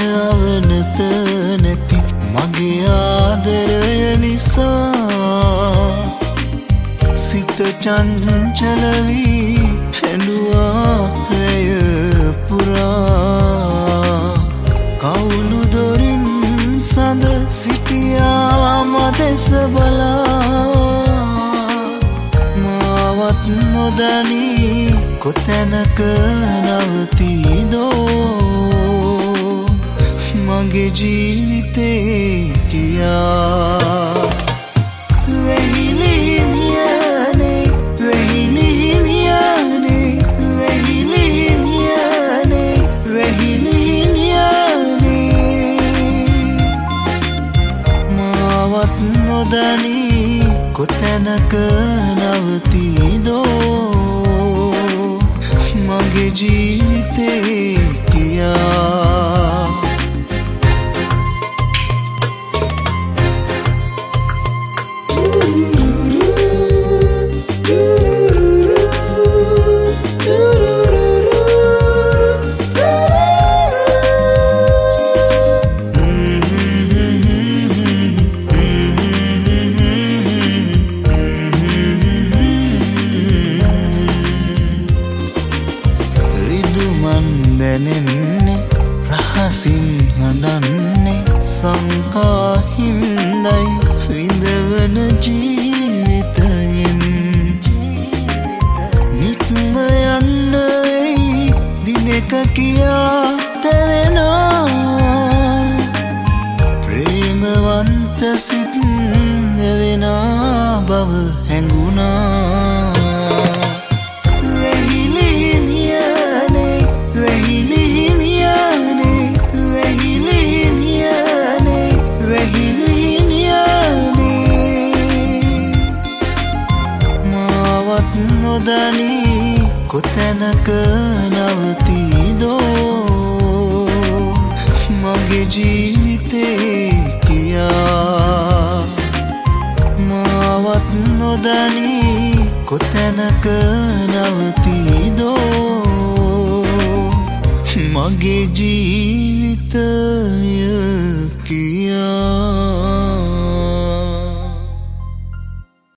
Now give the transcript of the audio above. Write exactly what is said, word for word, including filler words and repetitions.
අවනත නැති මගේ ආදරය නිසා සිත චංචල වී හැඬුවා රැය පුරා කවුළු දොරින් සඳ සිටියා මදෙස බලා මාවත් නොදනී කොතැනක නවතිදෝ මගේ ජීවිතේ කියා වෙහිලිනියනේ වෙහිලිනියනේ වෙහිලිනියනේ වෙහිලිනියනේ මාවත් නොදනී කොතැනක නවතිදෝ මගේ ජීවිතේ කියා දැනෙන්නේ රහසින් හඬන්නේ සංකා හින්දයි විඳවන ජීවිතයෙන් නික්ම යන්න වෙයි දිනක කියා තැවෙනා ප්‍රේමවන්ත සිත් නැවෙනා බව හැඟුණා නොදනී කොතැනක නවතිදෝ මගේ ජීවිතේ කියා මාවත් නොදනී කොතැනක නවතිදෝ මගේ ජීවිතේ